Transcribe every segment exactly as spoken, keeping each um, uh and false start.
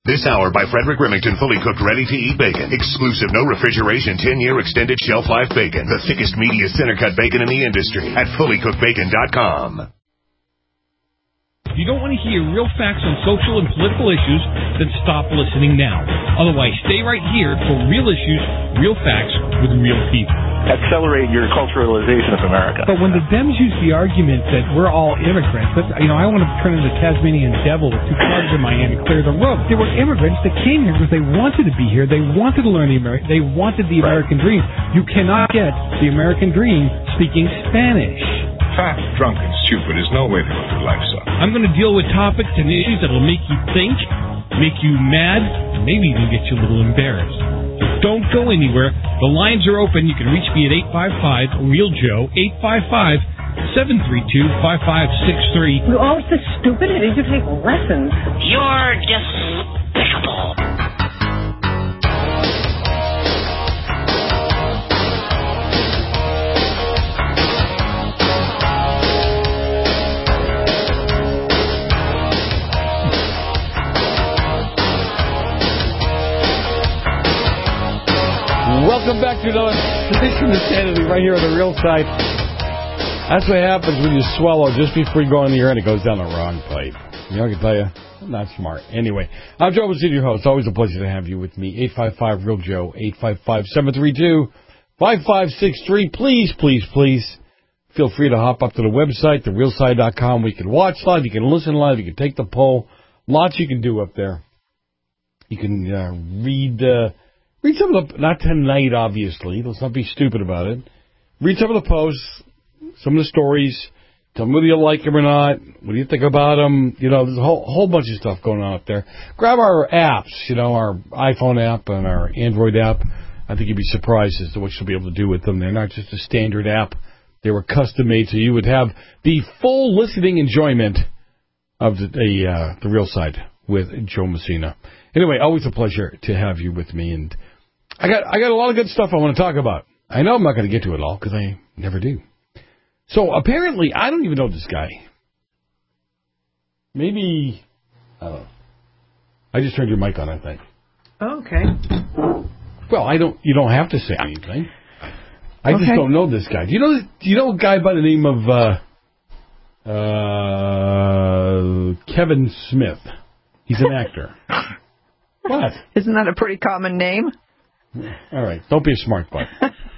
This hour by Frederick Remington, fully cooked, ready-to-eat bacon. Exclusive, no refrigeration, ten-year extended shelf life bacon. The thickest, meatiest, center-cut bacon in the industry at fully cooked bacon dot com. If you don't want to hear real facts on social and political issues, then stop listening now. Otherwise, stay right here for real issues, real facts with real people. Accelerate your culturalization of America. But when the Dems use the argument that we're all immigrants, but, you know, I want to turn into the Tasmanian devil with two clubs in my hand and clear the road. There were immigrants that came here because they wanted to be here. They wanted to learn the American. They wanted the Right. American dream. You cannot get the American dream speaking Spanish. Fat, drunk, and stupid is no way to go through life, son. I'm going to deal with topics and issues that will make you think, make you mad, and maybe even get you a little embarrassed. Don't go anywhere. The lines are open. You can reach me at eight five five, REAL Joe, eight five five, seven three two, five five six three. You're all so stupid. I need to take lessons. You're despicable. Welcome back to another edition of Insanity right here on the Real Side. That's what happens when you swallow just before you go in the air and it goes down the wrong pipe. You know, I can tell you, I'm not smart. Anyway, I'm Joe Mazzini, your host. Always a pleasure to have you with me. eight five five, REAL Joe, eight five five, seven three two, five five six three. Please, please, please feel free to hop up to the website, the real side dot com. We can watch live, you can listen live, you can take the poll. Lots you can do up there. You can uh, read... Uh, Read some of the, not tonight, obviously. Let's not be stupid about it. Read some of the posts, some of the stories. Tell me whether you like them or not. What do you think about them? You know, there's a whole, whole bunch of stuff going on up there. Grab our apps, you know, our iPhone app and our Android app. I think you'd be surprised as to what you'll be able to do with them. They're not just a standard app. They were custom made so you would have the full listening enjoyment of the, the, uh, the Real Side with Joe Messina. Anyway, always a pleasure to have you with me, and I got I got a lot of good stuff I want to talk about. I know I'm not going to get to it all, because I never do. So, apparently, I don't even know this guy. Maybe, I don't know. I just turned your mic on, I think. Oh, okay. Well, I don't. You don't have to say anything. I okay. just don't know this guy. Do you know? Do you know a guy by the name of uh, uh, Kevin Smith? He's an actor. What? Isn't that a pretty common name? All right. Don't be a smart butt.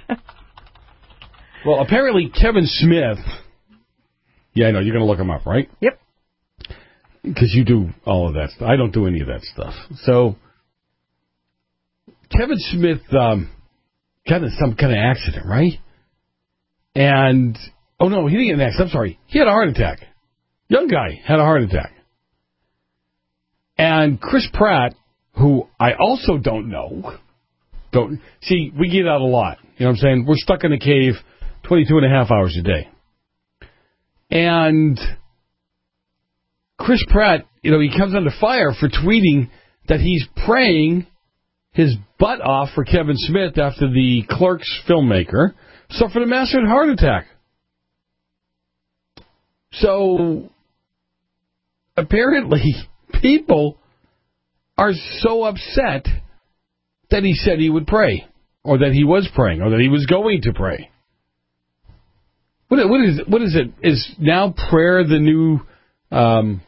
Well, apparently Kevin Smith... Yeah, I know. You're going to look him up, right? Yep. Because you do all of that stuff. I don't do any of that stuff. So, Kevin Smith um, got in some kind of accident, right? And... Oh, no, he didn't get an accident. I'm sorry. He had a heart attack. Young guy had a heart attack. And Chris Pratt, who I also don't know, don't see, we get out a lot. You know what I'm saying? We're stuck in a cave twenty-two and a half hours a day. And Chris Pratt, you know, he comes under fire for tweeting that he's praying his butt off for Kevin Smith after the Clerks filmmaker suffered a massive heart attack. So, apparently, people are so upset that he said he would pray, or that he was praying, or that he was going to pray. What, what is what is it? Is now prayer the new? Um,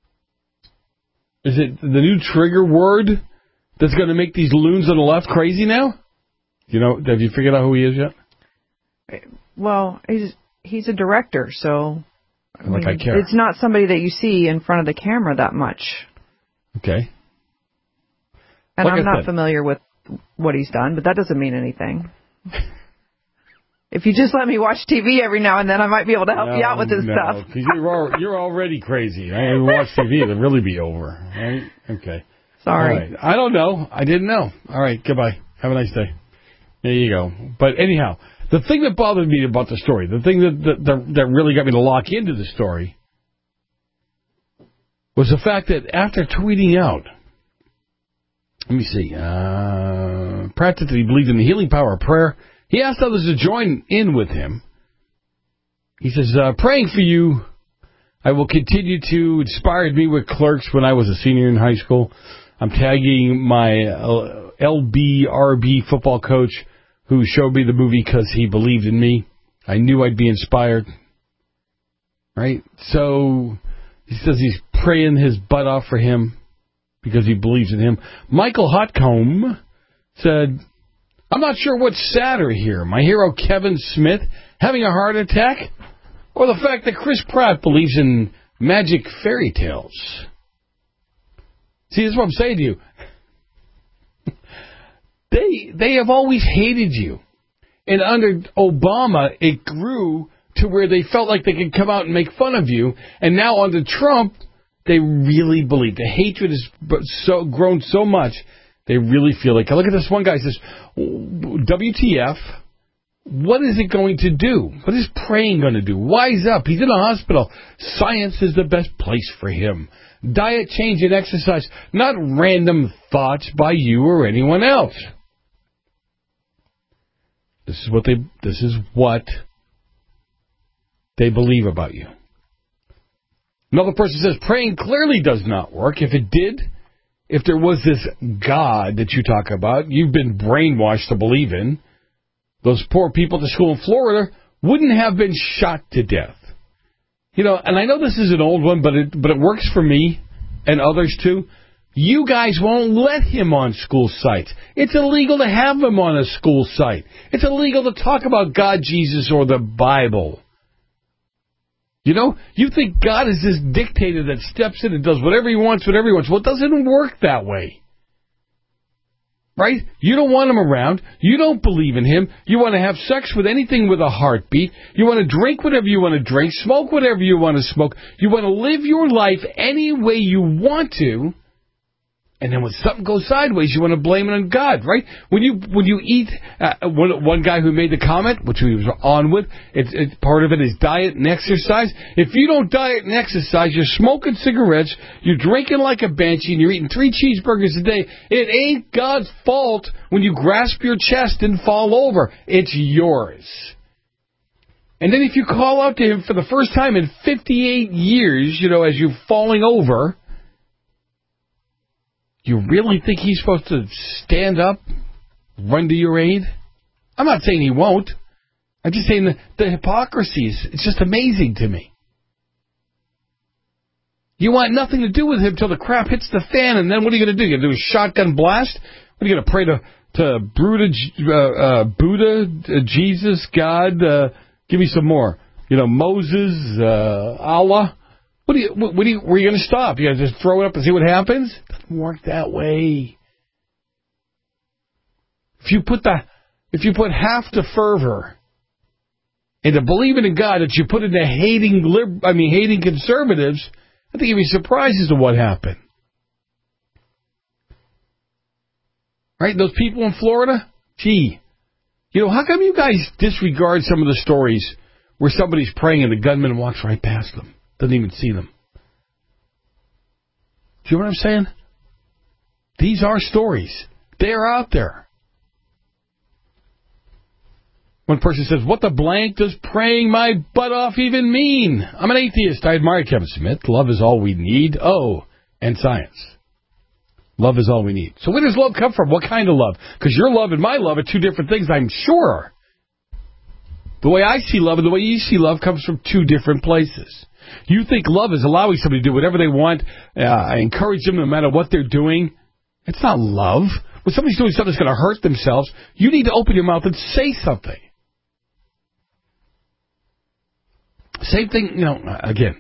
is it the new trigger word that's going to make these loons on the left crazy now? You know, have you figured out who he is yet? Well, he's he's a director, so I like mean, I care. It's not somebody that you see in front of the camera that much. Okay. And Like I'm I not said. familiar with what he's done, but that doesn't mean anything. If you just let me watch T V every now and then, I might be able to help no, you out with this no, stuff. Because you're, al- you're already crazy. I haven't watched T V. It'll really be over. Right? Okay. Sorry. All right. I don't know. I didn't know. All right. Goodbye. Have a nice day. There you go. But anyhow, the thing that bothered me about the story, the thing that that, that, that really got me to lock into the story, was the fact that after tweeting out, let me see, uh, Pratt said that he believed in the healing power of prayer. He asked others to join in with him. He says, uh, praying for you, I will continue to inspire me with Clerks when I was a senior in high school. I'm tagging my L B R B football coach who showed me the movie because he believed in me. I knew I'd be inspired. Right? So he says he's praying his butt off for him because he believes in him. Michael Hotcomb said, I'm not sure what's sadder here. My hero Kevin Smith having a heart attack or the fact that Chris Pratt believes in magic fairy tales. See, this is what I'm saying to you. They they have always hated you. And under Obama, it grew to where they felt like they could come out and make fun of you. And now under Trump, they really believe. The hatred has so grown so much, they really feel like, look at this one guy says, W T F, what is it going to do? What is praying going to do? Wise up. He's in a hospital. Science is the best place for him. Diet change and exercise, not random thoughts by you or anyone else. This is what they this is what they believe about you. Another person says praying clearly does not work. If it did, if there was this God that you talk about, you've been brainwashed to believe in, those poor people at the school in Florida wouldn't have been shot to death. You know, and I know this is an old one, but it but it works for me and others too. You guys won't let him on school sites. It's illegal to have him on a school site. It's illegal to talk about God, Jesus, or the Bible. You know, you think God is this dictator that steps in and does whatever he wants, whatever he wants. Well, it doesn't work that way. Right? You don't want him around. You don't believe in him. You want to have sex with anything with a heartbeat. You want to drink whatever you want to drink, smoke whatever you want to smoke. You want to live your life any way you want to. And then when something goes sideways, you want to blame it on God, right? When you when you eat, uh, one, one guy who made the comment, which we was on with, it's, it's part of it is diet and exercise. If you don't diet and exercise, you're smoking cigarettes, you're drinking like a banshee, and you're eating three cheeseburgers a day, it ain't God's fault when you grasp your chest and fall over. It's yours. And then if you call out to him for the first time in fifty-eight years, you know, as you're falling over, you really think he's supposed to stand up, run to your aid? I'm not saying he won't. I'm just saying the, the hypocrisy is it's just amazing to me. You want nothing to do with him till the crap hits the fan, and then what are you going to do? You're going to do a shotgun blast? What are you going to pray to, to Buddha, uh, uh, Buddha uh, Jesus, God? Uh, give me some more. You know, Moses, uh, Allah? What do you? What do you? Where are you going to stop? You going to just throw it up and see what happens? It doesn't work that way. If you put the, if you put half the fervor into believing in God that you put into hating lib, I mean hating conservatives, I think you'd be surprised as to what happened. Right? Those people in Florida, gee, you know, how come you guys disregard some of the stories where somebody's praying and the gunman walks right past them? Doesn't even see them. Do you know what I'm saying? These are stories. They're out there. One person says, what the blank does praying my butt off even mean? I'm an atheist. I admire Kevin Smith. Love is all we need. Oh, and science. Love is all we need. So where does love come from? What kind of love? Because your love and my love are two different things, I'm sure. The way I see love and the way you see love comes from two different places. You think love is allowing somebody to do whatever they want, uh, encourage them no matter what they're doing. It's not love. When somebody's doing something that's going to hurt themselves, you need to open your mouth and say something. Same thing, you know, again.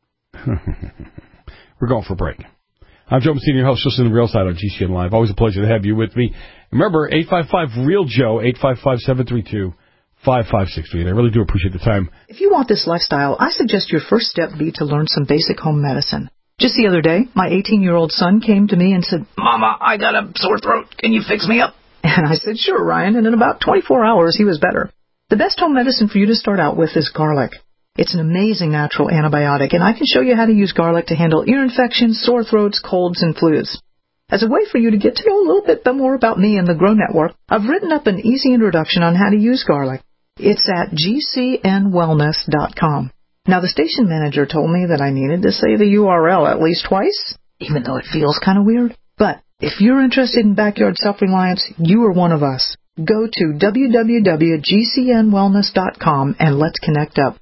We're going for a break. I'm Joe Messina, your host, listening to Real Side on G C N Live. Always a pleasure to have you with me. Remember, eight five five, REAL Joe, eight five five, seven three two, five five six three. I really do appreciate the time. If you want this lifestyle, I suggest your first step be to learn some basic home medicine. Just the other day, my eighteen-year-old son came to me and said, Mama, I got a sore throat. Can you fix me up? And I said, sure, Ryan. And in about twenty-four hours, he was better. The best home medicine for you to start out with is garlic. It's an amazing natural antibiotic, and I can show you how to use garlic to handle ear infections, sore throats, colds, and flus. As a way for you to get to know a little bit more about me and the Grow Network, I've written up an easy introduction on how to use garlic. It's at G C N wellness dot com. Now, the station manager told me that I needed to say the U R L at least twice, even though it feels kind of weird. But If you're interested in backyard self-reliance, you are one of us. Go to w w w dot g c n wellness dot com and let's connect up.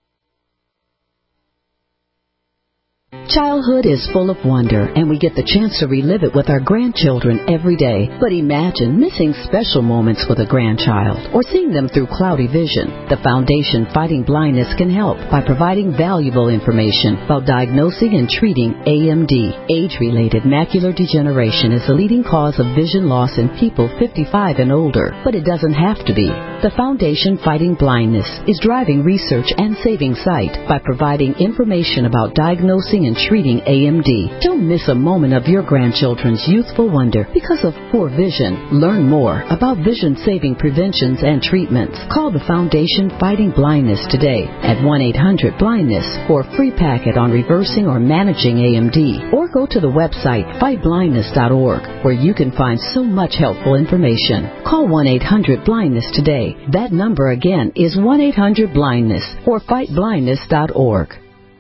Childhood is full of wonder, and we get the chance to relive it with our grandchildren every day. But imagine missing special moments with a grandchild or seeing them through cloudy vision. The Foundation Fighting Blindness can help by providing valuable information about diagnosing and treating A M D. Age-related macular degeneration is the leading cause of vision loss in people fifty-five and older, but it doesn't have to be. The Foundation Fighting Blindness is driving research and saving sight by providing information about diagnosing and treating A M D. Don't miss a moment of your grandchildren's youthful wonder because of poor vision. Learn more about vision-saving preventions and treatments. Call the Foundation Fighting Blindness today at one eight hundred blindness for a free packet on reversing or managing A M D. Or go to the website fight blindness dot org where you can find so much helpful information. Call one eight hundred blindness today. That number again is one eight hundred blindness or fight blindness dot org.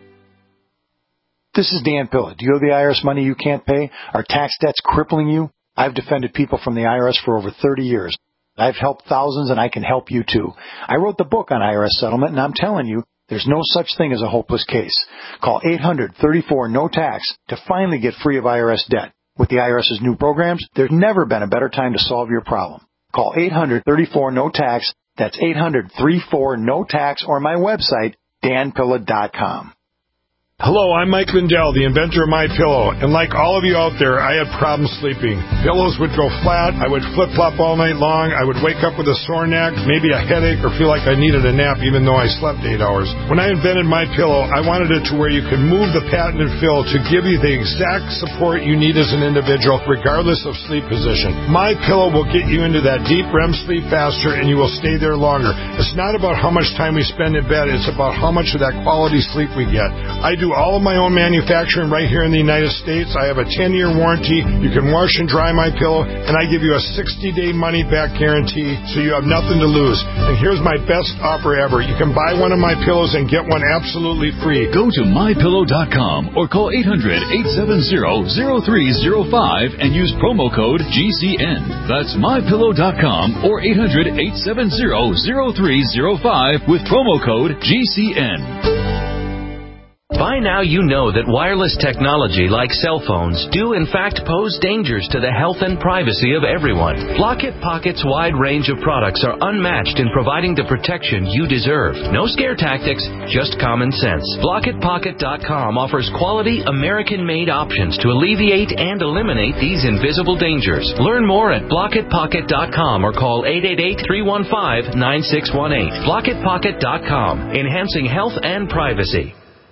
This is Dan Pilla. Do you owe the I R S money you can't pay? Are tax debts crippling you? I've defended people from the I R S for over thirty years. I've helped thousands, and I can help you too. I wrote the book on I R S settlement, and I'm telling you, there's no such thing as a hopeless case. Call eight hundred thirty-four no tax to finally get free of I R S debt. With the IRS's new programs, there's never been a better time to solve your problem. Call eight hundred thirty-four no tax. That's eight hundred thirty-four no tax, or my website, dan pilla dot com. Hello, I'm Mike Lindell, the inventor of MyPillow, and like all of you out there, I had problems sleeping. Pillows would go flat, I would flip-flop all night long, I would wake up with a sore neck, maybe a headache, or feel like I needed a nap even though I slept eight hours. When I invented MyPillow, I wanted it to where you could move the patented fill to give you the exact support you need as an individual, regardless of sleep position. MyPillow will get you into that deep R E M sleep faster, and you will stay there longer. It's not about how much time we spend in bed, it's about how much of that quality sleep we get. I do all of my own manufacturing right here in the United States. I have a ten-year warranty. You can wash and dry my pillow, and I give you a sixty-day money-back guarantee, so you have nothing to lose. And here's my best offer ever. You can buy one of my pillows and get one absolutely free. Go to my pillow dot com or call eight hundred, eight seven zero, zero three zero five and use promo code G C N. That's my pillow dot com or eight hundred, eight seven zero, zero three zero five with promo code G C N. By now you know that wireless technology like cell phones do in fact pose dangers to the health and privacy of everyone. Blockit Pocket's wide range of products are unmatched in providing the protection you deserve. No scare tactics, just common sense. Blockit Pocket dot com offers quality American-made options to alleviate and eliminate these invisible dangers. Learn more at Blockit Pocket dot com or call eight eight eight, three one five, nine six one eight. Blockit Pocket dot com, enhancing health and privacy.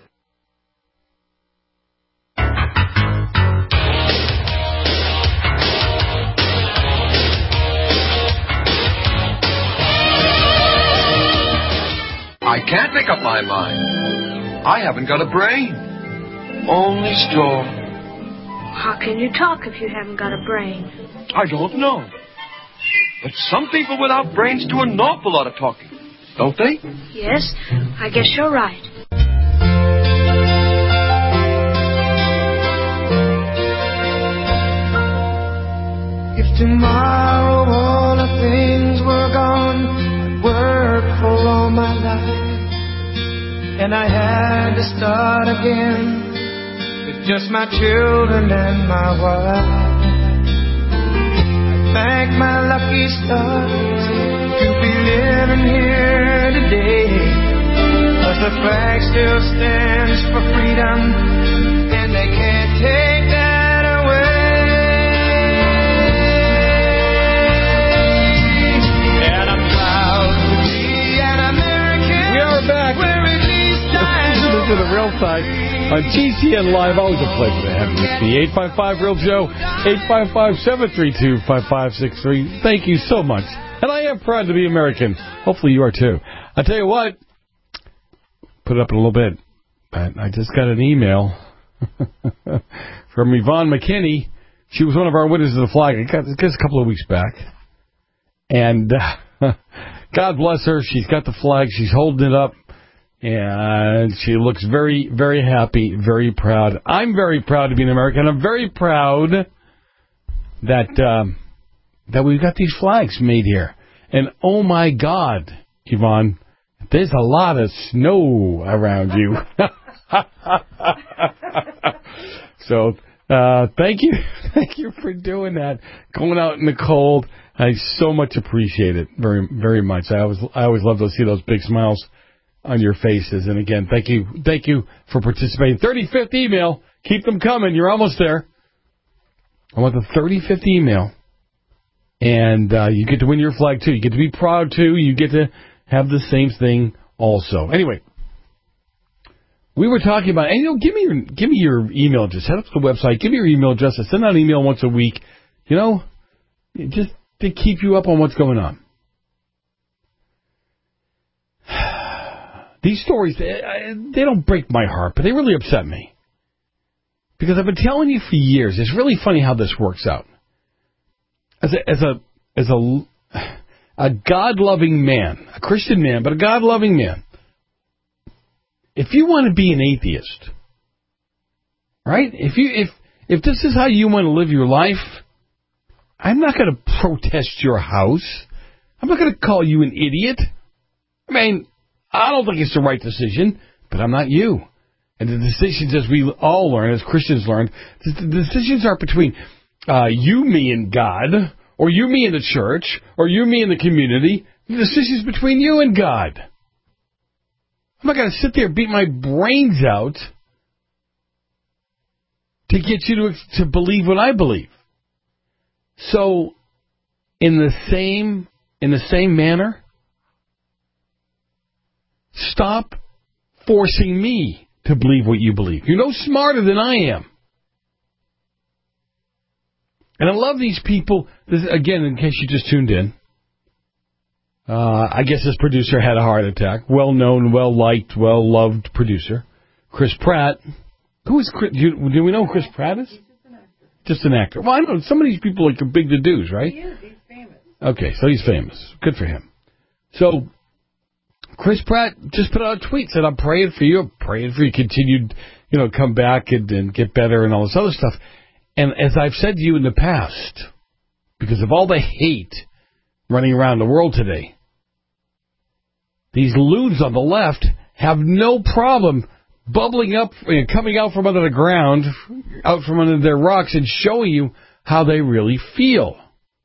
I can't make up my mind. I haven't got a brain. Only straw. How can you talk if you haven't got a brain? I don't know. But some people without brains do an awful lot of talking, don't they? Yes, I guess you're right. If tomorrow all the things were gone, I'd work for all my life. And I had to start again with just my children and my wife. I thank my lucky stars to be living here today, 'cause the flag still stands for freedom, and they can't take that away. And I'm proud to be an American. We are back. To the real side on G C N Live. Always a pleasure to have you with me. eight five five real Joe, eight five five, seven three two, five five six three. Thank you so much. And I am proud to be American. Hopefully you are too. I tell you what, put it up in a little bit, but I just got an email from Yvonne McKinney. She was one of our witnesses of the flag, I guess a couple of weeks back. And uh, God bless her. She's got the flag. She's holding it up. And she looks very, very happy, very proud. I'm very proud to be an American. I'm very proud that um, that we've got these flags made here. And oh my God, Yvonne, there's a lot of snow around you. So uh, thank you, thank you for doing that. Going out in the cold, I so much appreciate it, very, very much. I always, I always love to see those big smiles on your faces. And again, thank you, thank you for participating. thirty-fifth email, keep them coming. You're almost there. I want the thirty-fifth email, and uh, you get to win your flag too. You get to be proud too. You get to have the same thing also. Anyway. We were talking about, and you know, give me your give me your email address. Head up to the website. Give me your email address. I send out an email once a week. You know, just to keep you up on what's going on. These stories, they, they don't break my heart, but they really upset me. Because I've been telling you for years, it's really funny how this works out. As a as a as a a God-loving man, a Christian man, but a God-loving man. If you want to be an atheist, right? If you if if this is how you want to live your life, I'm not going to protest your house. I'm not going to call you an idiot. I mean, I don't think it's the right decision, but I'm not you. And the decisions, as we all learn, as Christians learn, the decisions are between uh, you, me, and God, or you, me, and the church, or you, me, and the community. The decision's between you and God. I'm not going to sit there and beat my brains out to get you to to believe what I believe. So, in the same in the same manner, stop forcing me to believe what you believe. You're no smarter than I am. And I love these people. This, again, in case you just tuned in. Uh, I guess this producer had a heart attack. Well-known, well-liked, well-loved producer. Chris Pratt. Who is Chris? Do, do we know who Chris Pratt is? He's just an actor. Just an actor. Well, I know some of these people are like big to-dos, right? He is. He's famous. Okay, so he's famous. Good for him. So, Chris Pratt just put out a tweet, said, I'm praying for you. I'm praying for you. Continued, you know, come back and, and get better and all this other stuff. And as I've said to you in the past, because of all the hate running around the world today, these loons on the left have no problem bubbling up, coming out from under the ground, out from under their rocks, and showing you how they really feel.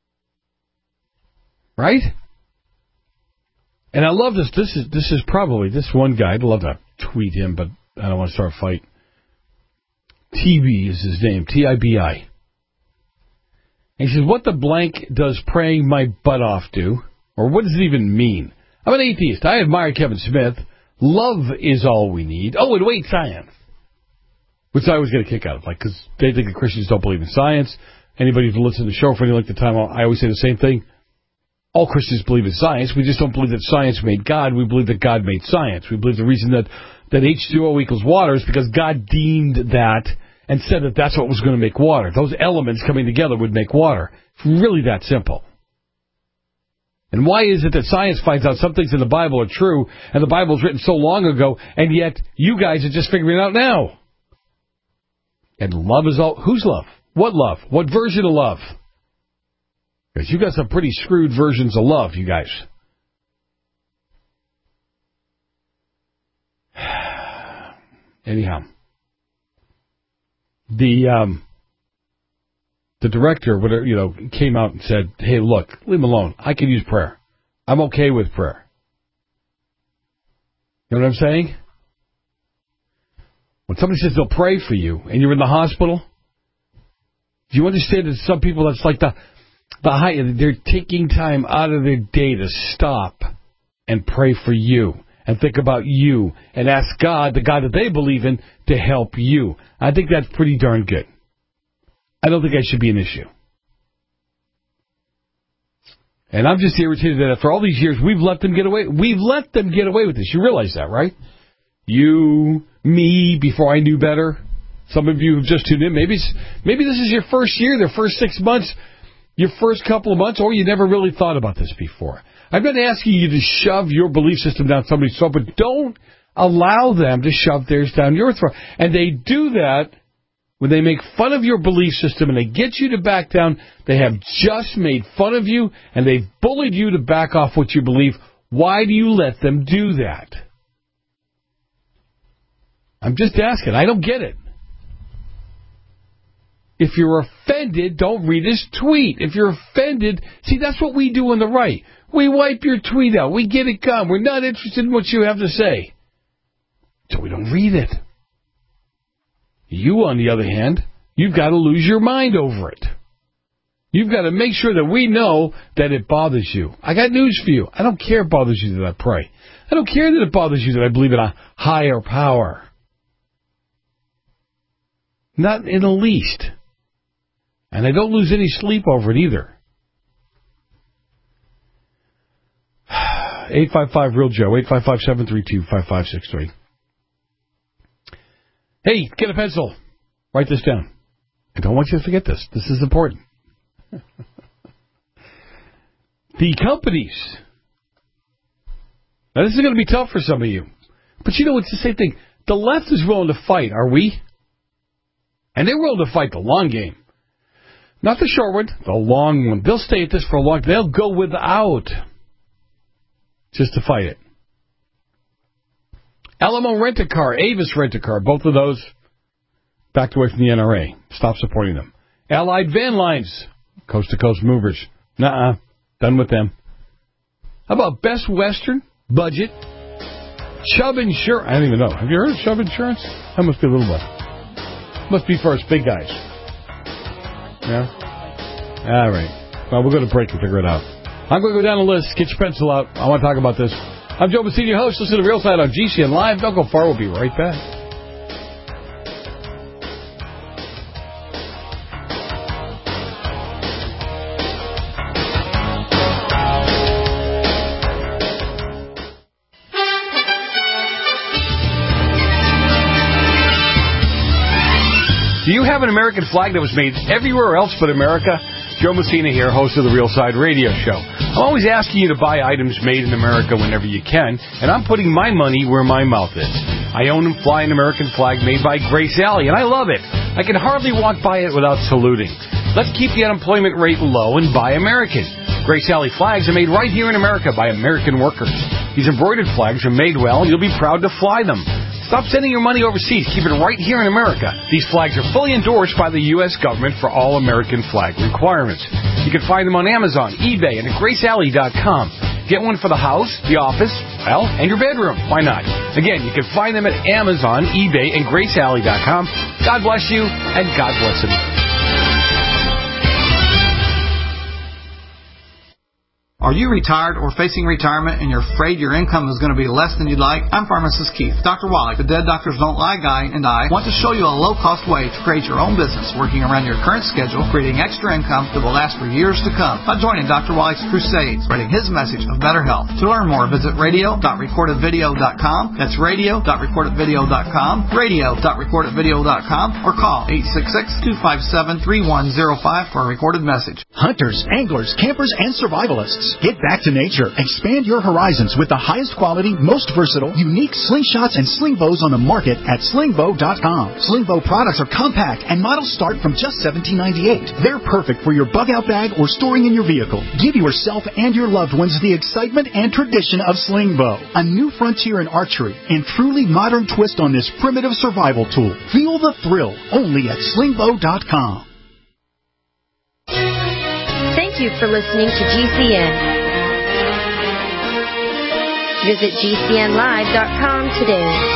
Right? And I love this. This is this is probably, this one guy, I'd love to tweet him, but I don't want to start a fight. T B is his name, T I B I. And he says, what the blank does praying my butt off do? Or what does it even mean? I'm an atheist. I admire Kevin Smith. Love is all we need. Oh, and wait, science. Which I always get a kick out of, like, because they think that Christians don't believe in science. Anybody who's listened to the show for any length of time, I always say the same thing. All Christians believe in science. We just don't believe that science made God. We believe that God made science. We believe the reason that, that H two O equals water is because God deemed that and said that that's what was going to make water. Those elements coming together would make water. It's really that simple. And why is it that science finds out some things in the Bible are true, and the Bible was written so long ago, and yet you guys are just figuring it out now? And love is all... Whose love? What love? What version of love? Because you got some pretty screwed versions of love, you guys. Anyhow. The... um. The director, whatever, you know, came out and said, hey, look, leave him alone. I can use prayer. I'm okay with prayer. You know what I'm saying? When somebody says they'll pray for you and you're in the hospital, do you understand that some people, that's like the, the high, they're taking time out of their day to stop and pray for you and think about you and ask God, the God that they believe in, to help you. I think that's pretty darn good. I don't think that should be an issue. And I'm just irritated that after all these years, we've let them get away. We've let them get away with this. You realize that, right? You, me, before I knew better. Some of you have just tuned in. Maybe maybe this is your first year, their first six months, your first couple of months, or you never really thought about this before. I'm not asking you to shove your belief system down somebody's throat, but don't allow them to shove theirs down your throat. And they do that when they make fun of your belief system and they get you to back down, they have just made fun of you and they've bullied you to back off what you believe. Why do you let them do that? I'm just asking. I don't get it. If you're offended, don't read his tweet. If you're offended, see, that's what we do on the right. We wipe your tweet out. We get it gone. We're not interested in what you have to say. So we don't read it. You, on the other hand, you've got to lose your mind over it. You've got to make sure that we know that it bothers you. I got news for you. I don't care it bothers you that I pray. I don't care that it bothers you that I believe in a higher power. Not in the least. And I don't lose any sleep over it either. eight five five real Joe, eight five five, seven three two, five five six three. Hey, get a pencil. Write this down. I don't want you to forget this. This is important. The companies. Now, this is going to be tough for some of you. But you know, it's the same thing. The left is willing to fight, are we? And they're willing to fight the long game. Not the short one, the long one. They'll stay at this for a long time. They'll go without just to fight it. Alamo Rent-A-Car, Avis Rent-A-Car, both of those backed away from the N R A. Stop supporting them. Allied Van Lines, coast-to-coast movers. Nuh-uh. Done with them. How about Best Western, Budget, Chubb Insurance? I don't even know. Have you heard of Chubb Insurance? That must be a little bit. Must be for us big guys. Yeah? All right. Well, we're going to break and figure it out. I'm going to go down the list. Get your pencil out. I want to talk about this. I'm Joe Messina, your host. Listen to The Real Side on G C N Live. Don't go far. We'll be right back. Do you have an American flag that was made everywhere else but America? Joe Messina here, host of the Real Side Radio Show. I'm always asking you to buy items made in America whenever you can, and I'm putting my money where my mouth is. I own and fly an American flag made by Grace Alley, and I love it. I can hardly walk by it without saluting. Let's keep the unemployment rate low and buy American. Grace Alley flags are made right here in America by American workers. These embroidered flags are made well, and you'll be proud to fly them. Stop sending your money overseas. Keep it right here in America. These flags are fully endorsed by the U S government for all American flag requirements. You can find them on Amazon, eBay, and at grace alley dot com. Get one for the house, the office, well, and your bedroom. Why not? Again, you can find them at Amazon, eBay, and grace alley dot com. God bless you, and God bless them. Are you retired or facing retirement and you're afraid your income is going to be less than you'd like? I'm Pharmacist Keith. Doctor Wallach, the Dead Doctors Don't Lie guy, and I want to show you a low-cost way to create your own business working around your current schedule, creating extra income that will last for years to come by joining Doctor Wallach's crusade, spreading his message of better health. To learn more, visit radio dot recorded video dot com. That's radio dot recorded video dot com, radio dot recorded video dot com, or call eight six six, two five seven, three one zero five for a recorded message. Hunters, anglers, campers, and survivalists. Get back to nature. Expand your horizons with the highest quality, most versatile, unique slingshots and sling bows on the market at sling bow dot com. Sling bow products are compact and models start from just seventeen ninety-eight. They're perfect for your bug out bag or storing in your vehicle. Give yourself and your loved ones the excitement and tradition of sling bow. A new frontier in archery and truly modern twist on this primitive survival tool. Feel the thrill only at sling bow dot com. Thank you for listening to G C N. Visit G C N live dot com today.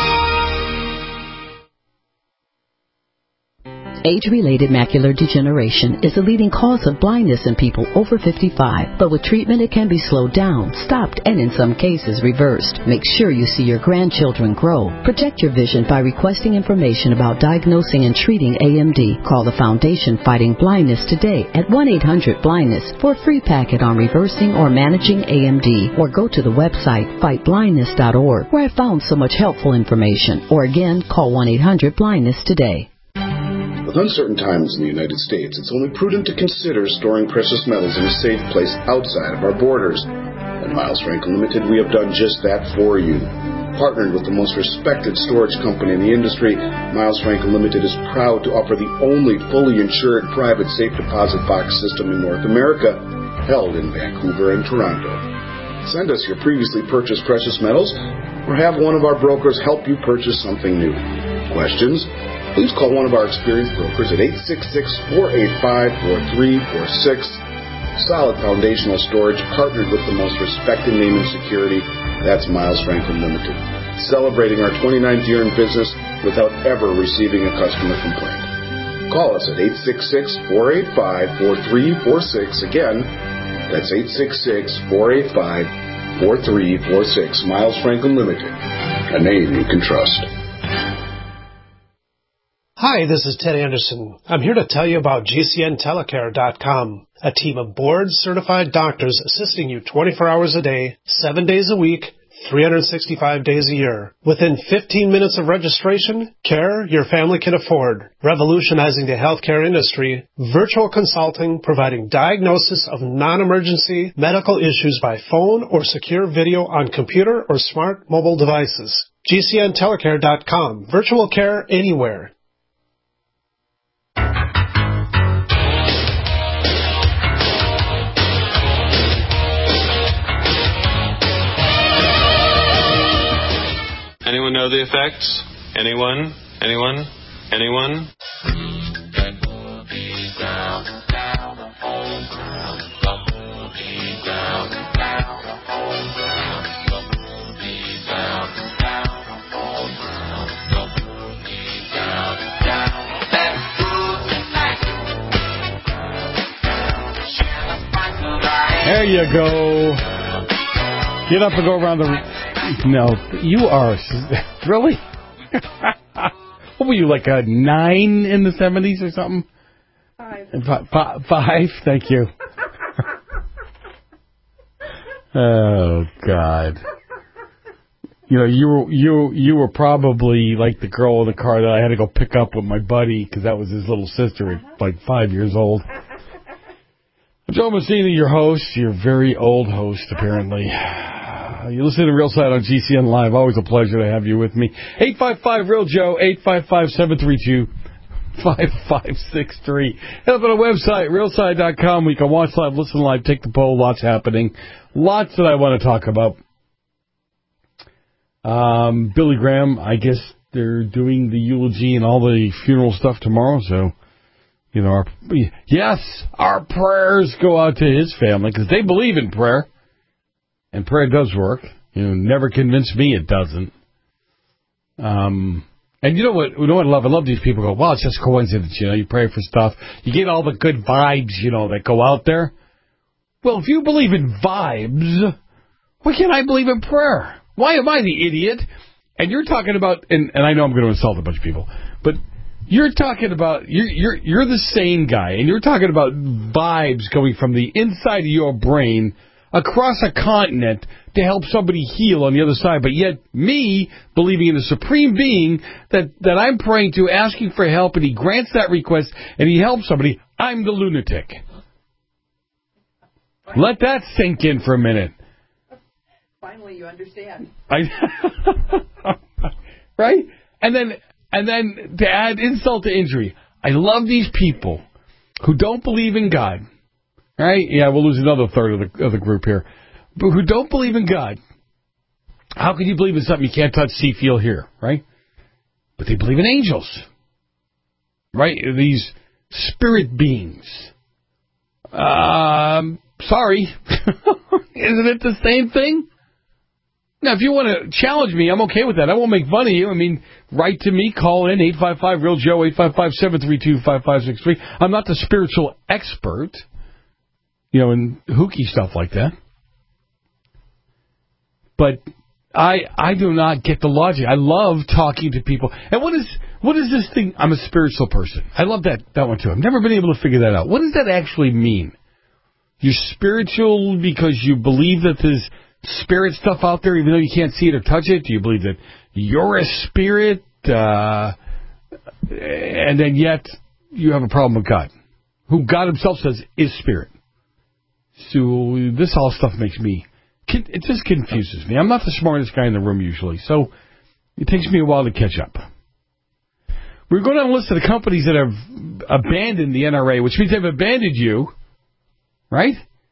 Age-related macular degeneration is the leading cause of blindness in people over fifty-five. But with treatment, it can be slowed down, stopped, and in some cases reversed. Make sure you see your grandchildren grow. Protect your vision by requesting information about diagnosing and treating A M D. Call the Foundation Fighting Blindness today at one eight hundred blindness for a free packet on reversing or managing A M D. Or go to the website fight blindness dot org, where I found so much helpful information. Or again, call one eight hundred blindness today. With uncertain times in the United States, it's only prudent to consider storing precious metals in a safe place outside of our borders. At Miles Frank Limited, we have done just that for you. Partnered with the most respected storage company in the industry, Miles Franklin Limited is proud to offer the only fully insured private safe deposit box system in North America, held in Vancouver and Toronto. Send us your previously purchased precious metals, or have one of our brokers help you purchase something new. Questions? Please call one of our experienced brokers at eight six six, four eight five, four three four six. Solid foundational storage, partnered with the most respected name in security. That's Miles Franklin Limited. Celebrating our twenty-ninth year in business without ever receiving a customer complaint. Call us at eight six six, four eight five, four three four six. Again, that's eight six six, four eight five, four three four six. Miles Franklin Limited, a name you can trust. Hi, this is Ted Anderson. I'm here to tell you about G C N telecare dot com, a team of board-certified doctors assisting you twenty-four hours a day, seven days a week, three hundred sixty-five days a year. Within fifteen minutes of registration, care your family can afford. Revolutionizing the healthcare industry, virtual consulting providing diagnosis of non-emergency medical issues by phone or secure video on computer or smart mobile devices. G C N telecare dot com. Virtual care anywhere. Anyone know the effects? Anyone? Anyone? Anyone? There you go. Get up and go around the... No, you are... Really? What were you, like a nine in the seventies or something? Five. Five, five? Thank you. Oh, God. You know, you were you you were probably like the girl in the car that I had to go pick up with my buddy because that was his little sister at like five years old. Joe Messina, your host, your very old host, apparently. You listen to Real Side on G C N Live. Always a pleasure to have you with me. eight five five, real Joe, eight five five, seven three two, five five six three. Head up on our website, real side dot com. We can watch live, listen live, take the poll. Lots happening. Lots that I want to talk about. Um, Billy Graham, I guess they're doing the eulogy and all the funeral stuff tomorrow, so... You know, our, yes, our prayers go out to his family because they believe in prayer, and prayer does work. You know, never convince me it doesn't. Um, and you know what? You know what I love? I love these people who go, well, it's just coincidence. You know, you pray for stuff, you get all the good vibes, you know, that go out there. Well, if you believe in vibes, why can't I believe in prayer? Why am I the idiot? And you're talking about, and, and I know I'm going to insult a bunch of people, but. You're talking about, you're, you're you're the sane guy, and you're talking about vibes going from the inside of your brain across a continent to help somebody heal on the other side. But yet, me, believing in a supreme being that, that I'm praying to, asking for help, and he grants that request, and he helps somebody, I'm the lunatic. Let that sink in for a minute. Finally, you understand. I, right? And then... And then to add insult to injury, I love these people who don't believe in God. Right? Yeah, we'll lose another third of the, of the group here. But who don't believe in God. How can you believe in something you can't touch, see, feel, hear? Right? But they believe in angels. Right? These spirit beings. Um, sorry. Isn't it the same thing? Now, if you want to challenge me, I'm okay with that. I won't make fun of you. I mean, write to me, call in, eight five five, real Joe, eight five five, seven three two, five five six three. I'm not the spiritual expert, you know, in hooky stuff like that. But I I do not get the logic. I love talking to people. And what is what is this thing? I'm a spiritual person. I love that, that one, too. I've never been able to figure that out. What does that actually mean? You're spiritual because you believe that there's spirit stuff out there, even though you can't see it or touch it? Do you believe that you're a spirit, uh, and then yet you have a problem with God, who God himself says is spirit? So this all stuff makes me it just confuses me. I'm not the smartest guy in the room usually, so it takes me a while to catch up. We're going down a list of the companies that have abandoned the N R A, which means they've abandoned you, right?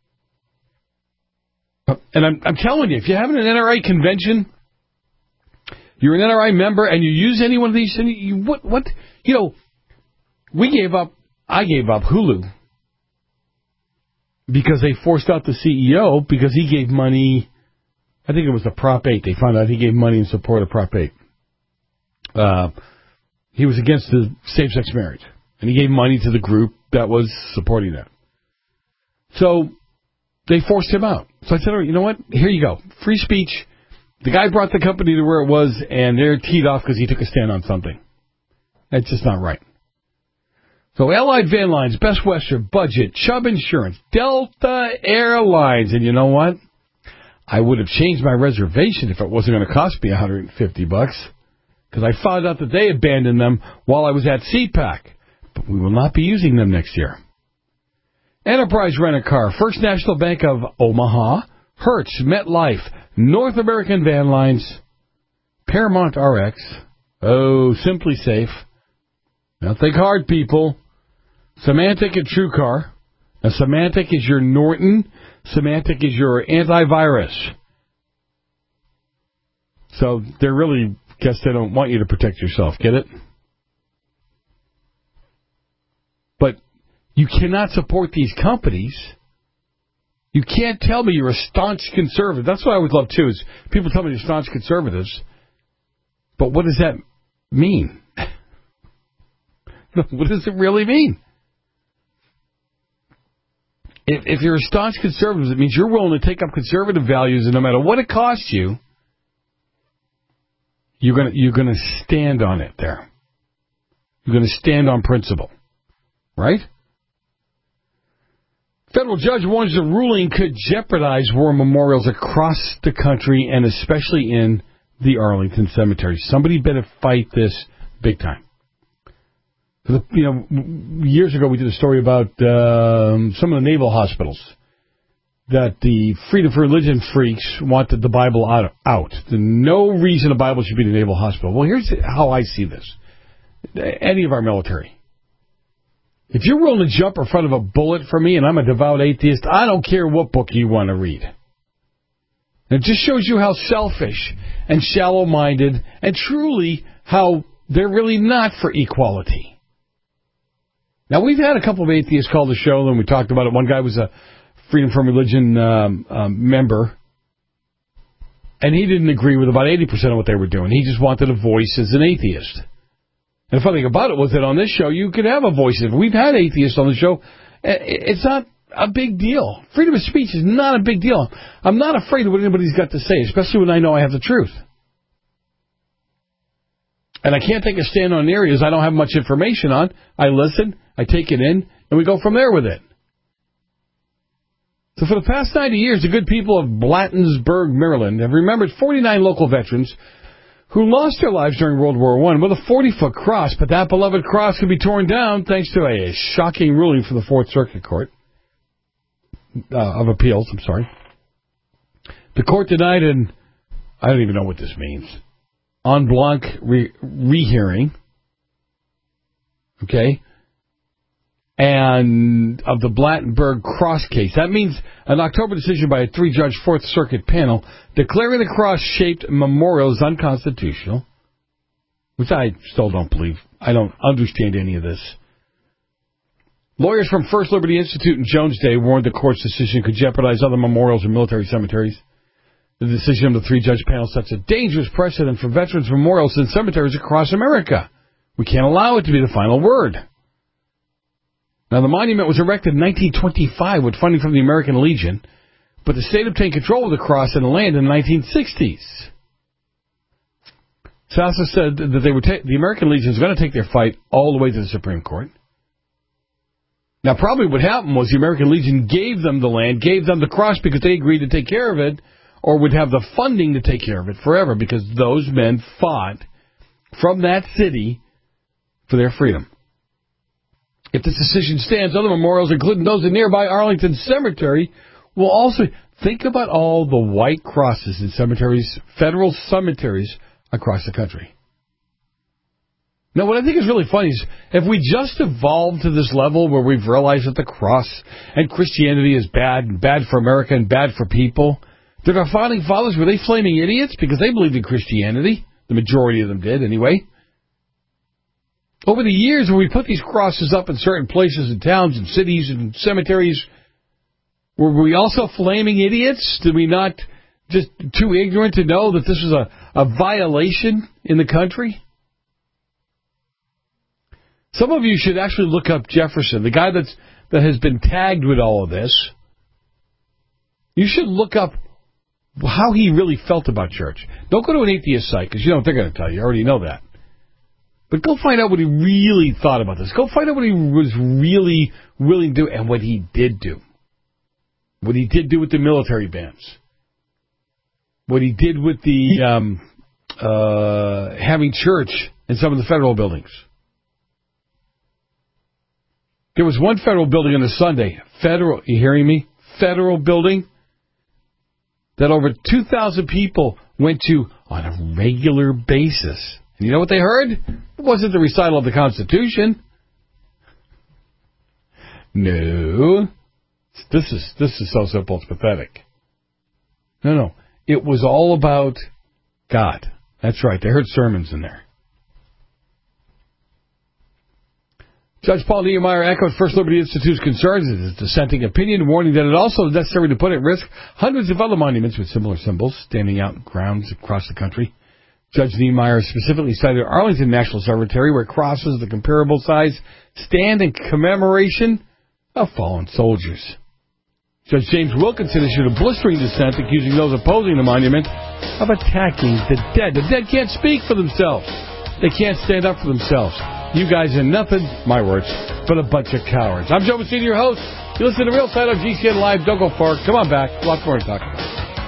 And I'm, I'm telling you, if you're having an N R A convention, you're an N R I member, and you use any one of these, and you, what, what, you know, we gave up, I gave up Hulu because they forced out the C E O because he gave money, I think it was the Prop eight. They found out he gave money in support of Prop eight. Uh, he was against the same-sex marriage, and he gave money to the group that was supporting that. So they forced him out. So I said, you know what? Here you go. Free speech. The guy brought the company to where it was, and they're teed off because he took a stand on something. That's just not right. So Allied Van Lines, Best Western, Budget, Chubb Insurance, Delta Airlines. And you know what? I would have changed my reservation if it wasn't going to cost me one hundred fifty bucks, because I found out that they abandoned them while I was at C PAC. But we will not be using them next year. Enterprise Rent-A-Car, First National Bank of Omaha, Hertz, MetLife, North American Van Lines, Paramount R X, oh, Simply Safe. Now think hard, people. Symantec and TrueCar. Now, Symantec is your Norton. Symantec is your antivirus. So they're really, guess they don't want you to protect yourself. Get it? But you cannot support these companies. You can't tell me you're a staunch conservative. That's what I always love, too, is people tell me they're staunch conservatives. But what does that mean? What does it really mean? If, if you're a staunch conservative, it means you're willing to take up conservative values, and no matter what it costs you, you're going you're going to stand on it there. You're going to stand on principle. Right? Federal judge warns the ruling could jeopardize war memorials across the country and especially in the Arlington Cemetery. Somebody better fight this big time. You know, years ago we did a story about um, some of the naval hospitals that the Freedom for Religion freaks wanted the Bible out. out. There's no reason a Bible should be in a naval hospital. Well, here's how I see this. Any of our military. If you're willing to jump in front of a bullet for me and I'm a devout atheist, I don't care what book you want to read. It just shows you how selfish and shallow-minded and truly how they're really not for equality. Now, we've had a couple of atheists call the show, and we talked about it. One guy was a Freedom from Religion um, um, member, and he didn't agree with about eighty percent of what they were doing. He just wanted a voice as an atheist. And the funny thing about it was that on this show, you could have a voice. If we've had atheists on the show, it's not a big deal. Freedom of speech is not a big deal. I'm not afraid of what anybody's got to say, especially when I know I have the truth. And I can't take a stand on areas I don't have much information on. I listen, I take it in, and we go from there with it. So for the past ninety years, the good people of Bladensburg, Maryland, have remembered forty-nine local veterans who lost their lives during World War One with a forty-foot cross, but that beloved cross could be torn down thanks to a shocking ruling from the Fourth Circuit Court uh, of Appeals. I'm sorry. The court denied an, I don't even know what this means, en blanc re- rehearing, okay, and of the Blattenberg cross case. That means an October decision by a three-judge Fourth Circuit panel declaring the cross-shaped memorial is unconstitutional, which I still don't believe. I don't understand any of this. Lawyers from First Liberty Institute and Jones Day warned the court's decision could jeopardize other memorials and military cemeteries. The decision of the three-judge panel sets a dangerous precedent for veterans' memorials and cemeteries across America. We can't allow it to be the final word. Now, the monument was erected in nineteen twenty-five with funding from the American Legion, but the state obtained control of the cross and the land in the nineteen sixties. Sassa said that they would ta- the American Legion is going to take their fight all the way to the Supreme Court. Now, probably what happened was the American Legion gave them the land, gave them the cross because they agreed to take care of it, or would have the funding to take care of it forever because those men fought from that city for their freedom. If this decision stands, other memorials, including those in nearby Arlington Cemetery, Well, also, think about all the white crosses in cemeteries, federal cemeteries across the country. Now, what I think is really funny is if we just evolved to this level where we've realized that the cross and Christianity is bad, and bad for America and bad for people, did our founding fathers, were they flaming idiots because they believed in Christianity? The majority of them did, anyway. Over the years, when we put these crosses up in certain places and towns and cities and cemeteries, were we also flaming idiots? Did we not just too ignorant to know that this was a, a violation in the country? Some of you should actually look up Jefferson, the guy that's, that has been tagged with all of this. You should look up how he really felt about church. Don't go to an atheist site, because you know what they're going to tell you. You already know that. But go find out what he really thought about this. Go find out what he was really willing to do and what he did do. What he did do with the military bands. What he did with the um, uh, having church in some of the federal buildings. There was one federal building on a Sunday, federal, you hearing me? Federal building that over two thousand people went to on a regular basis. And you know what they heard? It wasn't the recital of the Constitution. No. This is this is so simple, it's pathetic. No, no. It was all about God. That's right. They heard sermons in there. Judge Paul Niemeyer echoed First Liberty Institute's concerns in his dissenting opinion, warning that it also is necessary to put at risk hundreds of other monuments with similar symbols standing out in grounds across the country. Judge Niemeyer specifically cited Arlington National Cemetery, where crosses of the comparable size stand in commemoration of fallen soldiers. Judge James Wilkinson issued a blistering dissent accusing those opposing the monument of attacking the dead. The dead can't speak for themselves. They can't stand up for themselves. You guys are nothing, my words, but a bunch of cowards. I'm Joe Messina, your host. You listen to Real Side on G C N Live. Don't go far. Come on back. Lots more to talk about.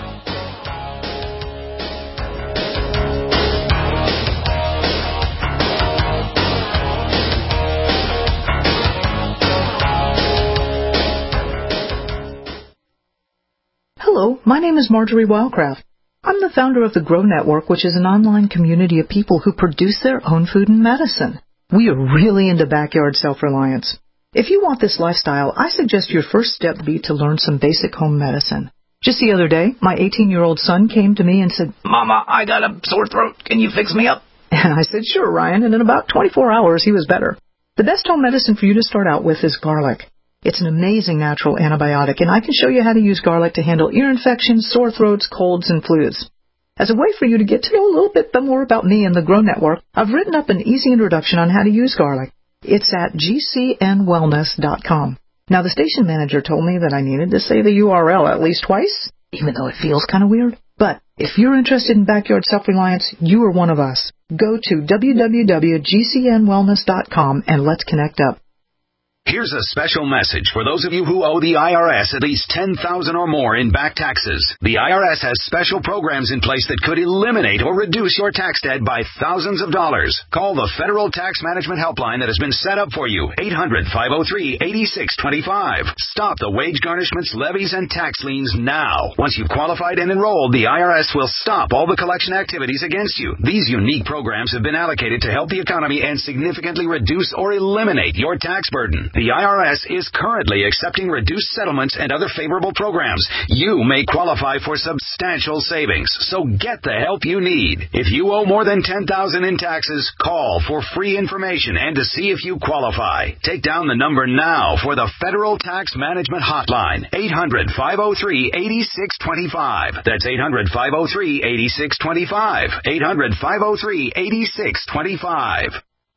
Hello, my name is Marjorie Wildcraft. I'm the founder of the Grow Network, which is an online community of people who produce their own food and medicine. We are really into backyard self-reliance. If you want this lifestyle, I suggest your first step be to learn some basic home medicine. Just the other day, my eighteen-year-old son came to me and said, "Mama, I got a sore throat. Can you fix me up?" And I said, "Sure, Ryan," and in about twenty-four hours, he was better. The best home medicine for you to start out with is garlic. It's an amazing natural antibiotic, and I can show you how to use garlic to handle ear infections, sore throats, colds, and flus. As a way for you to get to know a little bit more about me and the Grow Network, I've written up an easy introduction on how to use garlic. It's at G C N wellness dot com. Now, the station manager told me that I needed to say the U R L at least twice, even though it feels kind of weird. But if you're interested in backyard self-reliance, you are one of us. Go to w w w dot G C N wellness dot com and let's connect up. Here's a special message for those of you who owe the I R S at least ten thousand dollars or more in back taxes. The I R S has special programs in place that could eliminate or reduce your tax debt by thousands of dollars. Call the Federal Tax Management Helpline that has been set up for you, eight hundred, five oh three, eight six two five. Stop the wage garnishments, levies, and tax liens now. Once you've qualified and enrolled, the I R S will stop all the collection activities against you. These unique programs have been allocated to help the economy and significantly reduce or eliminate your tax burden. The I R S is currently accepting reduced settlements and other favorable programs. You may qualify for substantial savings, so get the help you need. If you owe more than ten thousand dollars in taxes, call for free information and to see if you qualify. Take down the number now for the Federal Tax Management Hotline, eight hundred, five oh three, eight six two five. That's eight hundred, five oh three, eight six two five. eight hundred, five oh three, eight six two five.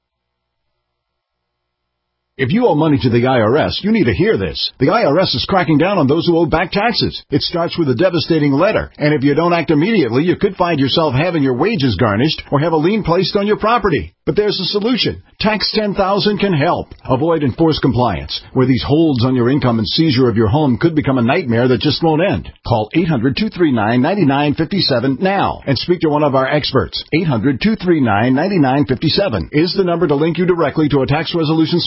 If you owe money to the I R S, you need to hear this. The I R S is cracking down on those who owe back taxes. It starts with a devastating letter, and if you don't act immediately, you could find yourself having your wages garnished or have a lien placed on your property. But there's a solution. Tax ten thousand can help. Avoid enforced compliance, where these holds on your income and seizure of your home could become a nightmare that just won't end. Call eight hundred, two three nine, nine nine five seven now and speak to one of our experts. eight hundred, two three nine, nine nine five seven is the number to link you directly to a tax resolution specialist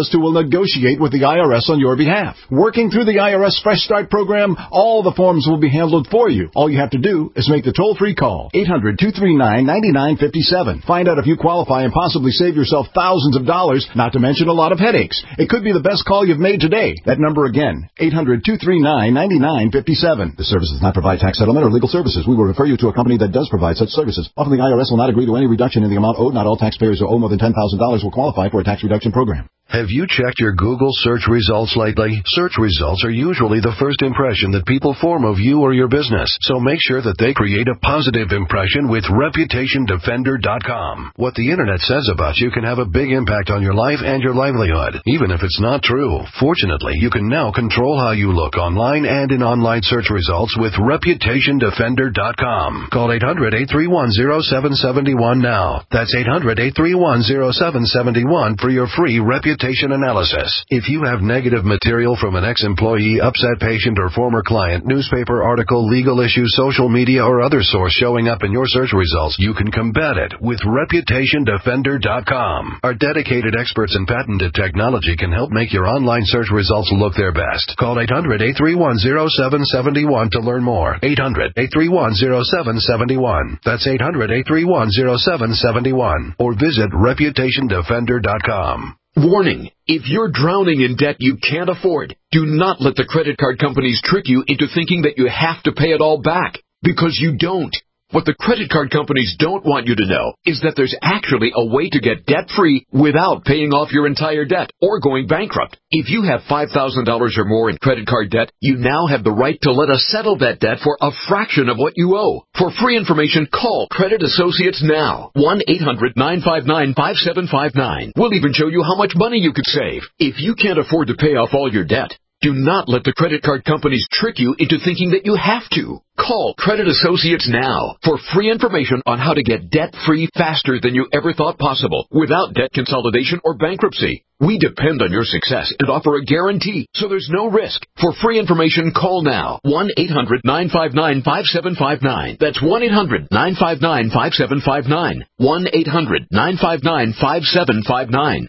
specialist who will negotiate with the I R S on your behalf. Working through the I R S Fresh Start program, all the forms will be handled for you. All you have to do is make the toll-free call, eight hundred, two three nine, nine nine five seven. Find out if you qualify and possibly save yourself thousands of dollars, not to mention a lot of headaches. It could be the best call you've made today. That number again, eight hundred, two three nine, nine nine five seven. The service does not provide tax settlement or legal services. We will refer you to a company that does provide such services. Often the I R S will not agree to any reduction in the amount owed. Not all taxpayers who owe more than ten thousand dollars will qualify for a tax reduction program. Have you checked your Google search results lately? Search results are usually the first impression that people form of you or your business, so make sure that they create a positive impression with Reputation Defender dot com. What the Internet says about you can have a big impact on your life and your livelihood, even if it's not true. Fortunately, you can now control how you look online and in online search results with Reputation Defender dot com. Call eight hundred, eight three one, zero seven seven one now. That's eight hundred, eight three one, zero seven seven one for your free reputation analysis. If you have negative material from an ex-employee, upset patient, or former client, newspaper article, legal issue, social media, or other source showing up in your search results, you can combat it with Reputation Defender dot com. Our dedicated experts in patented technology can help make your online search results look their best. Call eight hundred, eight three one, zero seven seven one to learn more. eight hundred, eight three one, zero seven seven one. That's eight hundred, eight three one, zero seven seven one. Or visit Reputation Defender dot com. Warning, if you're drowning in debt you can't afford, do not let the credit card companies trick you into thinking that you have to pay it all back, because you don't. What the credit card companies don't want you to know is that there's actually a way to get debt-free without paying off your entire debt or going bankrupt. If you have five thousand dollars or more in credit card debt, you now have the right to let us settle that debt for a fraction of what you owe. For free information, call Credit Associates now. one eight hundred, nine five nine, five seven five nine. We'll even show you how much money you could save. If you can't afford to pay off all your debt, do not let the credit card companies trick you into thinking that you have to. Call Credit Associates now for free information on how to get debt-free faster than you ever thought possible without debt consolidation or bankruptcy. We depend on your success and offer a guarantee, so there's no risk. For free information, call now. one eight hundred, nine five nine, five seven five nine. That's one eight hundred, nine five nine, five seven five nine. one eight hundred, nine five nine, five seven five nine.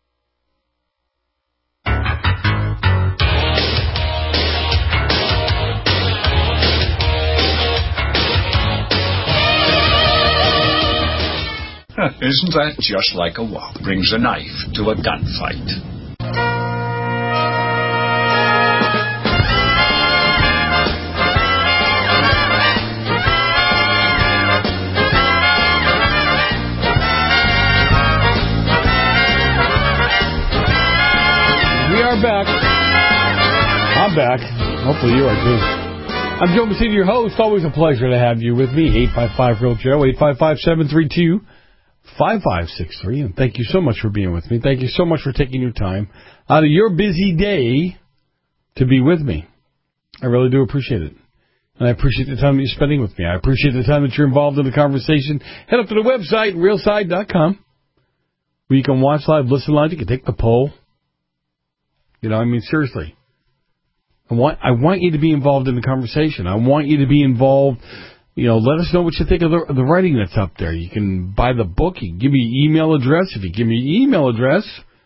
Isn't that just like a wop brings a knife to a gunfight? We are back. I'm back. Hopefully you are too. I'm Joe Messina, your host. Always a pleasure to have you with me. eight five five, real Joe, eight five five, seven three two, five five six three. And thank you so much for being with me. Thank you so much for taking your time out of your busy day to be with me. I really do appreciate it. And I appreciate the time that you're spending with me. I appreciate the time that you're involved in the conversation. Head up to the website, real side dot com, where you can watch live, listen live. You can take the poll. You know, I mean, seriously. I want, I want you to be involved in the conversation. I want you to be involved. You know, let us know what you think of the, the writing that's up there. You can buy the book. You can give me your email address. If you give me your email address,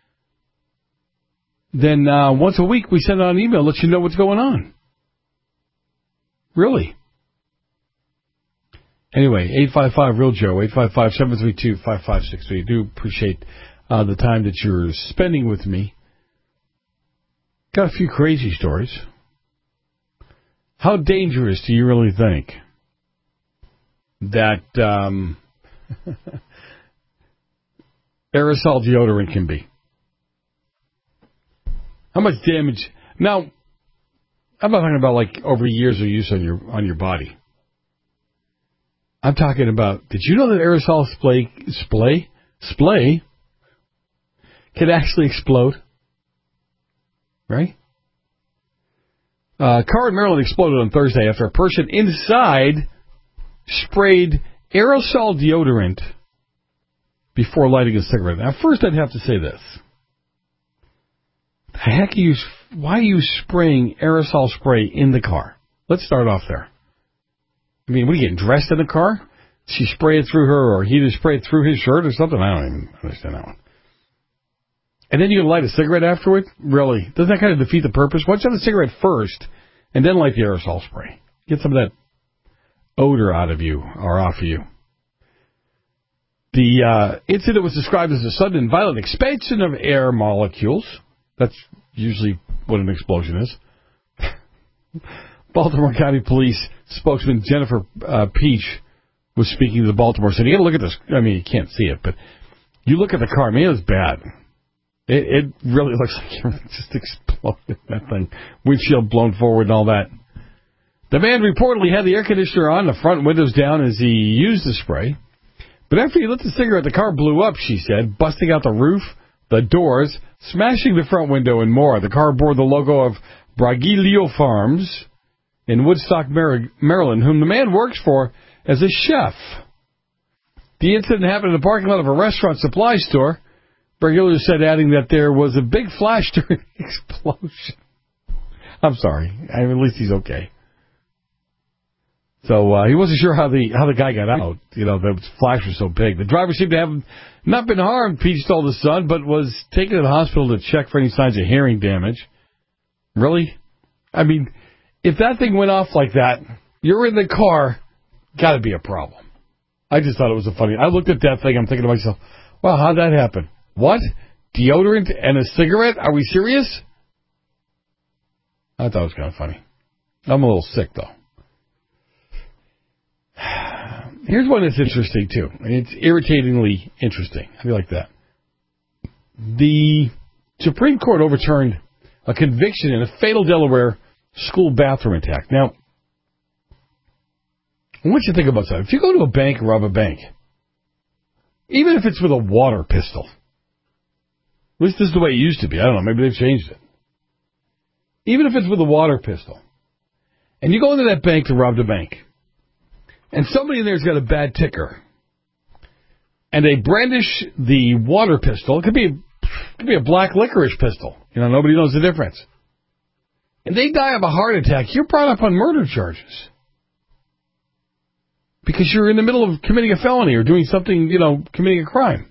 then uh, once a week we send out an email, let you know what's going on. Really. Anyway, eight five five, real Joe, eight five five, seven three two, five five six three. I do appreciate uh, the time that you're spending with me. Got a few crazy stories. How dangerous do you really think that um, aerosol deodorant can be? How much damage? Now, I'm not talking about like over years of use on your on your body. I'm talking about, did you know that aerosol spray, spray, spray can actually explode? Right? Uh, a car in Maryland exploded on Thursday after a person inside sprayed aerosol deodorant before lighting a cigarette. Now, first I'd have to say this. The heck are you, why are you spraying aerosol spray in the car? Let's start off there. I mean, what are you getting dressed in the car? She sprayed it through her, or he just sprayed it through his shirt or something? I don't even understand that one. And then you're going to light a cigarette afterward? Really? Doesn't that kind of defeat the purpose? Why don't you have a cigarette first, and then light the aerosol spray? Get some of that odor out of you, or off of you. The uh, incident was described as a sudden and violent expansion of air molecules. That's usually what an explosion is. Baltimore County Police spokesman Jennifer uh, Peach was speaking to the Baltimore City. You got to look at this. I mean, you can't see it, but you look at the car. Man, it was bad. It, it really looks like everything just exploded. That thing, windshield blown forward and all that. The man reportedly had the air conditioner on, the front windows down as he used the spray. But after he lit the cigarette, the car blew up, she said, busting out the roof, the doors, smashing the front window, and more. The car bore the logo of Bragilio Farms in Woodstock, Maryland, whom the man works for as a chef. The incident happened in the parking lot of a restaurant supply store. Bragilio said, adding that there was a big flash during the explosion. I'm sorry. I mean, at least he's okay. So uh, he wasn't sure how the how the guy got out. You know, the flash was so big. The driver seemed to have not been harmed, Peach told his son, but was taken to the hospital to check for any signs of hearing damage. Really? I mean, if that thing went off like that, you're in the car, got to be a problem. I just thought it was a funny. I looked at that thing, I'm thinking to myself, wow, how'd that happen? What? Deodorant and a cigarette? Are we serious? I thought it was kind of funny. I'm a little sick, though. Here's one that's interesting, too. It's irritatingly interesting. How do you like that? The Supreme Court overturned a conviction in a fatal Delaware school bathroom attack. Now, I want you to think about that. If you go to a bank and rob a bank, even if it's with a water pistol, at least this is the way it used to be. I don't know. Maybe they've changed it. Even if it's with a water pistol, and you go into that bank to rob the bank, and somebody in there's got a bad ticker, and they brandish the water pistol. It could be, it could be a black licorice pistol. You know, nobody knows the difference. And they die of a heart attack. You're brought up on murder charges because you're in the middle of committing a felony or doing something, you know, committing a crime.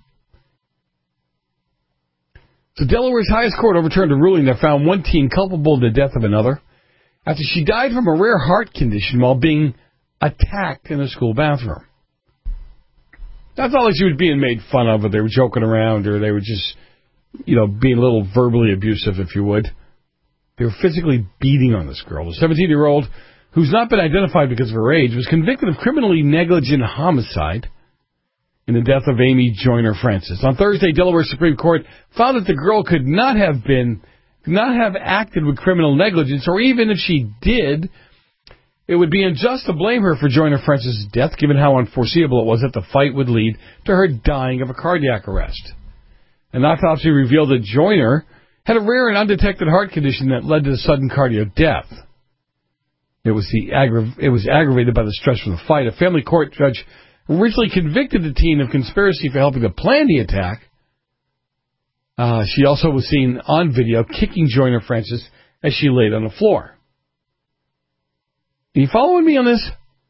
So Delaware's highest court overturned a ruling that found one teen culpable in the death of another after she died from a rare heart condition while being attacked in a school bathroom. That's not like she was being made fun of, or they were joking around, or they were just, you know, being a little verbally abusive, if you would. They were physically beating on this girl. The seventeen-year-old, who's not been identified because of her age, was convicted of criminally negligent homicide in the death of Amy Joyner Francis. On Thursday, Delaware Supreme Court found that the girl could not have been, not have acted with criminal negligence, or even if she did, it would be unjust to blame her for Joyner Francis' death, given how unforeseeable it was that the fight would lead to her dying of a cardiac arrest. An autopsy revealed that Joyner had a rare and undetected heart condition that led to the sudden cardio death. It was the aggra- it was aggravated by the stress from the fight. A family court judge originally convicted the teen of conspiracy for helping to plan the attack. Uh, she also was seen on video kicking Joyner Francis as she laid on the floor. Are you following me on this?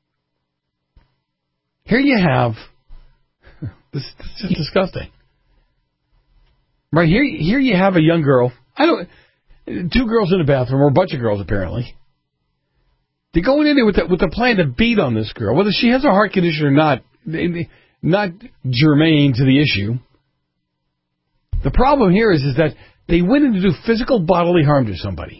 Here you have, this, this is disgusting. Right here, here you have a young girl. I don't, two girls in the bathroom, or a bunch of girls apparently. They're going in there with the, with the plan to beat on this girl, whether she has a heart condition or not, not germane to the issue. The problem here is, is that they went in to do physical bodily harm to somebody.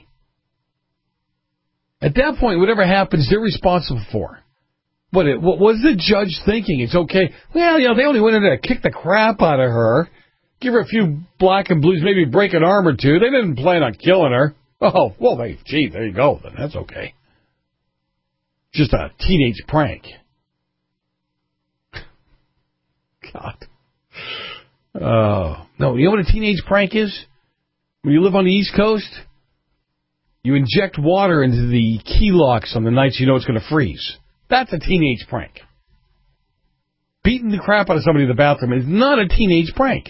At that point, whatever happens, they're responsible for. What, it, what was the judge thinking? It's okay. Well, you know, they only went in there to kick the crap out of her, give her a few black and blues, maybe break an arm or two. They didn't plan on killing her. Oh, well, they, gee, there you go. Then that's okay. Just a teenage prank. God. Oh, no, you know what a teenage prank is? When you live on the East Coast, you inject water into the key locks on the nights you know it's going to freeze. That's a teenage prank. Beating the crap out of somebody in the bathroom is not a teenage prank.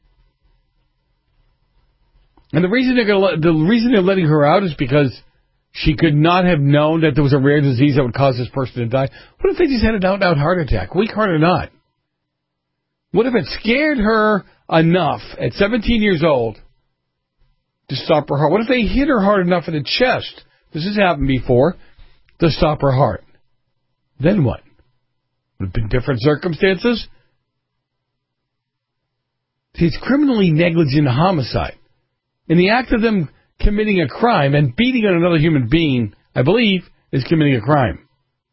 And the reason they're going to the reason they're letting her out is because she could not have known that there was a rare disease that would cause this person to die. What if they just had an out-and-out heart attack, weak heart or not? What if it scared her enough at seventeen years old to stop her heart? What if they hit her hard enough in the chest? This has happened before. To stop her heart. Then what? Would have been different circumstances? See, it's criminally negligent homicide. In the act of them committing a crime and beating on another human being, I believe, is committing a crime.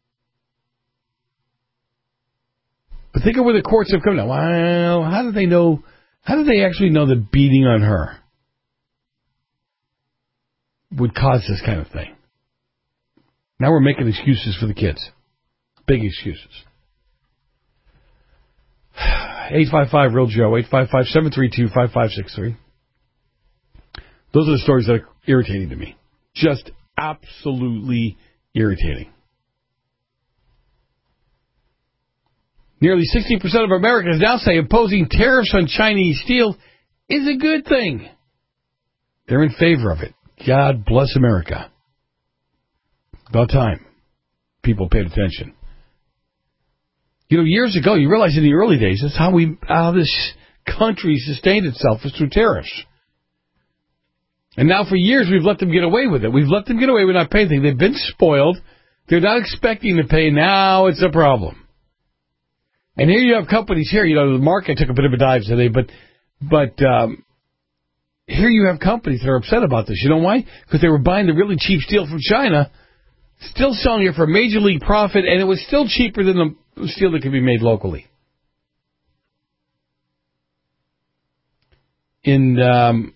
But think of where the courts have come down. Well, how do they know? How do they actually know that beating on her would cause this kind of thing? Now we're making excuses for the kids. Big excuses. eight five five, real Joe, eight five five, seven three two, five five six three. Those are the stories that are irritating to me. Just absolutely irritating. Nearly sixty percent of Americans now say imposing tariffs on Chinese steel is a good thing. They're in favor of it. God bless America. About time people paid attention. You know, years ago, you realize in the early days, that's how we, how this country sustained itself, was through tariffs. And now for years, we've let them get away with it. We've let them get away with not paying things. They've been spoiled. They're not expecting to pay. Now it's a problem. And here you have companies here, you know, the market took a bit of a dive today, but, but, um, here you have companies that are upset about this. You know why? Because they were buying the really cheap steel from China, still selling it for a major league profit, and it was still cheaper than the steel that could be made locally. In, um,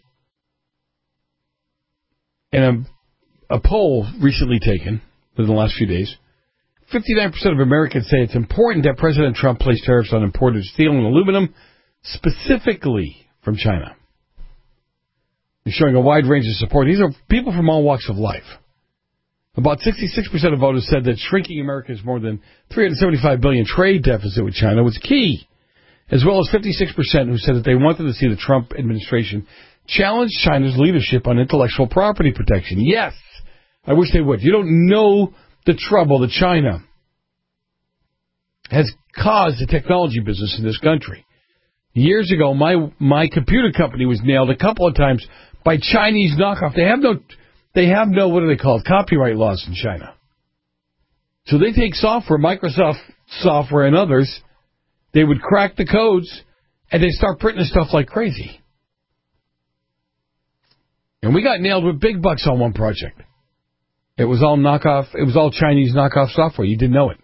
in a, a poll recently taken within the last few days, fifty-nine percent of Americans say it's important that President Trump place tariffs on imported steel and aluminum, specifically from China. He's showing a wide range of support. These are people from all walks of life. About sixty-six percent of voters said that shrinking America's more than three hundred seventy-five billion dollars trade deficit with China was key, as well as fifty-six percent who said that they wanted to see the Trump administration challenge China's leadership on intellectual property protection. Yes, I wish they would. You don't know the trouble that China has caused the technology business in this country. Years ago, my my computer company was nailed a couple of times by Chinese knockoff. They have no, they have no, what are they called, copyright laws in China. So they take software, Microsoft software and others, they would crack the codes, and they start printing stuff like crazy. And we got nailed with big bucks on one project. It was all knockoff, it was all Chinese knockoff software. You didn't know it.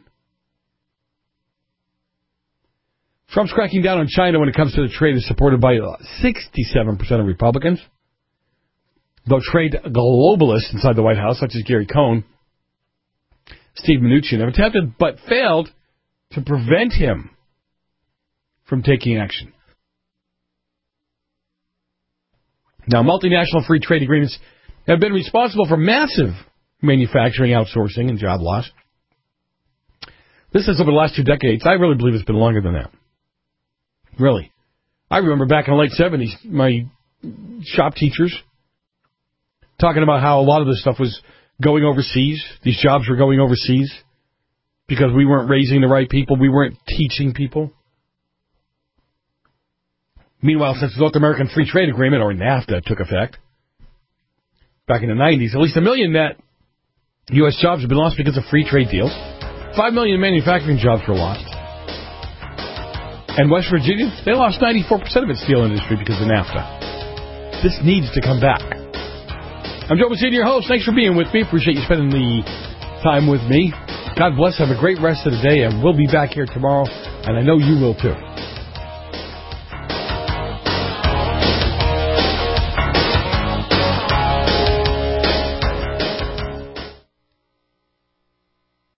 Trump's cracking down on China when it comes to the trade is supported by sixty-seven percent of Republicans. Though trade globalists inside the White House, such as Gary Cohn, Steve Mnuchin, have attempted but failed to prevent him from taking action. Now, multinational free trade agreements have been responsible for massive manufacturing outsourcing and job loss. This is over the last two decades. I really believe it's been longer than that. Really. I remember back in the late seventies, my shop teachers talking about how a lot of this stuff was going overseas. These jobs were going overseas because we weren't raising the right people. We weren't teaching people. Meanwhile, since the North American Free Trade Agreement, or NAFTA, took effect back in the nineties, at least a million net U S jobs have been lost because of free trade deals. Five million manufacturing jobs were lost. And West Virginia, they lost ninety-four percent of its steel industry because of NAFTA. This needs to come back. I'm Joe Messina, your host. Thanks for being with me. Appreciate you spending the time with me. God bless. Have a great rest of the day, and we'll be back here tomorrow, and I know you will too.